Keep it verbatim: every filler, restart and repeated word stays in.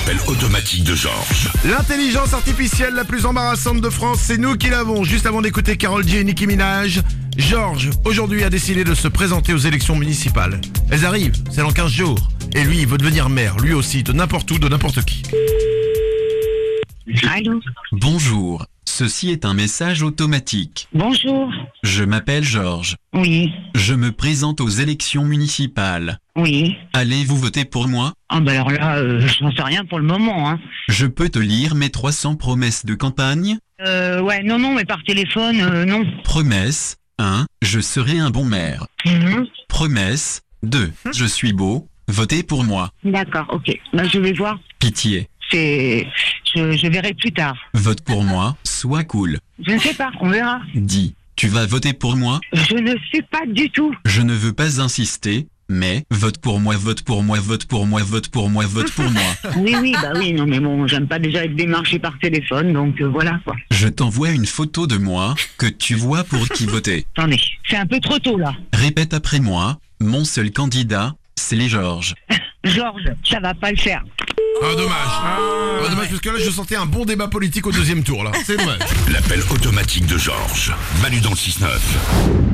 L'appel automatique de Georges. L'intelligence artificielle la plus embarrassante de France, c'est nous qui l'avons. Juste avant d'écouter Karol G et Nicki Minaj, Georges, aujourd'hui, a décidé de se présenter aux élections municipales. Elles arrivent, c'est dans quinze jours. Et lui, il veut devenir maire, lui aussi, de n'importe où, de n'importe qui. Allô. Bonjour, ceci est un message automatique. Bonjour. Je m'appelle Georges. Oui. Je me présente aux élections municipales. Oui. Allez-vous voter pour moi? Ah bah alors là, euh, j'en sais rien pour le moment, hein. Je peux te lire mes trois cents promesses de campagne? Euh, ouais, non, non, mais par téléphone, euh, non. Promesse un. Je serai un bon maire. Mhm. Promesse deux. Je suis beau. Votez pour moi. D'accord, ok. Bah je vais voir. Pitié. C'est... Je, je verrai plus tard. Vote pour moi. Sois cool. Je ne sais pas, on verra. Dis. Tu vas voter pour moi? Je ne sais pas du tout. Je ne veux pas insister, mais vote pour moi, vote pour moi, vote pour moi, vote pour moi, vote pour moi. Oui, oui, bah oui, non mais bon, j'aime pas déjà être démarché par téléphone, donc euh, voilà quoi. Je t'envoie une photo de moi, que tu vois pour qui voter. Attendez, c'est un peu trop tôt là. Répète après moi, mon seul candidat, c'est les Georges. Georges, ça va pas le faire. Ah, dommage. Ah, dommage, parce que là, je sentais un bon débat politique au deuxième tour, là. C'est dommage. L'appel automatique de Georges. Manu dans le six neuf.